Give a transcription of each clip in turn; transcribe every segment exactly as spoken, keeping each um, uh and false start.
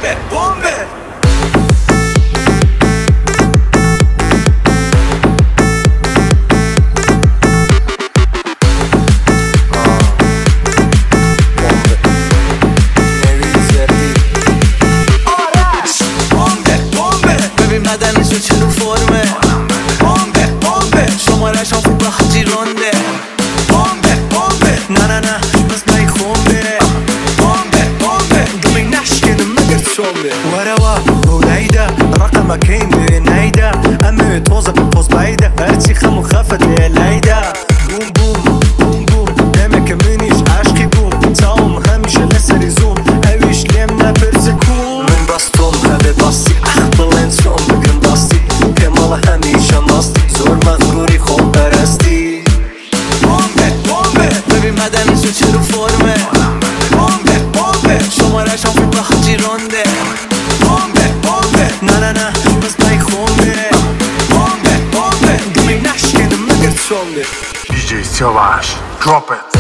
بومبه بومبه بدنشو چرا فرمه بومبه بومبه شمارش هم خوب حاجی رونده بومبه بومبه نه نه نه بس بای خونده بومبه بومبه قلبي نشكن مقر شومبه وروا وليدا رقمك كين نايدا امي توزك بوز بايدا هرتي خمو خافت يا ليدا بوم بوم بوم بوم دمك منيش عشقي بوم تاوم هميشه لسري زوم اويش لمنا برزكوم من باستوم هبه باستي اخبل انسوم زور مغروری خوب برستی بومبه بومبه ببین بدنشو چرا فرمه بومبه بومبه شمارش هم خوب به حاجی رونده بومبه بومبه نه نه نه بس بای خونده بومبه بومبه قلبي نشکنه مگر شونده دی جی سیاوش drop it.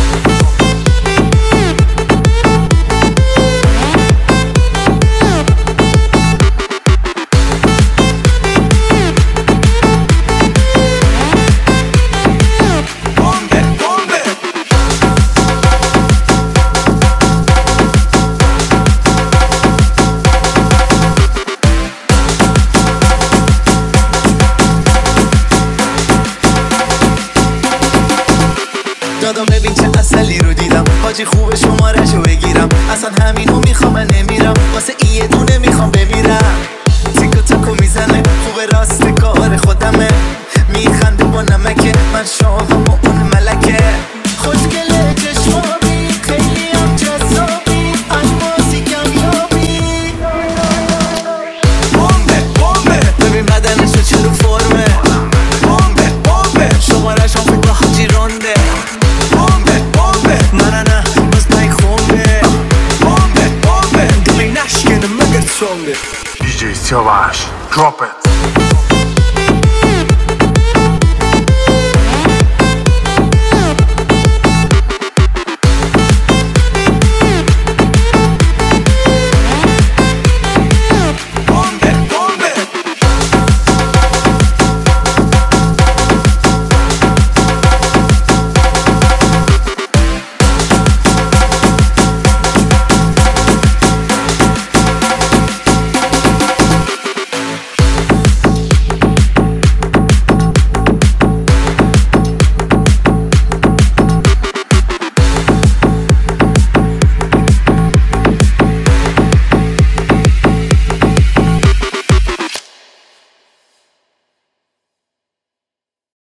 دادم ببین چه اصلی رو دیدم حاجی خوبه شمارشو بگیرم اصلا همینو میخوام من نمیرم واسه این یه دونه میخوام بمیرم تیکو تاکو میزنه خوبه راست کار خودمه میخنده با نمکه من شاهم و اون ملکه خوشگله چشمابی خیلی هم جذابی الماسی کمیابی بومبه بومبه ببین بدنشو چرا فرمه بومبه بومبه شمارش هم خوب به حاجی رونده دی جی سیاوش drop it.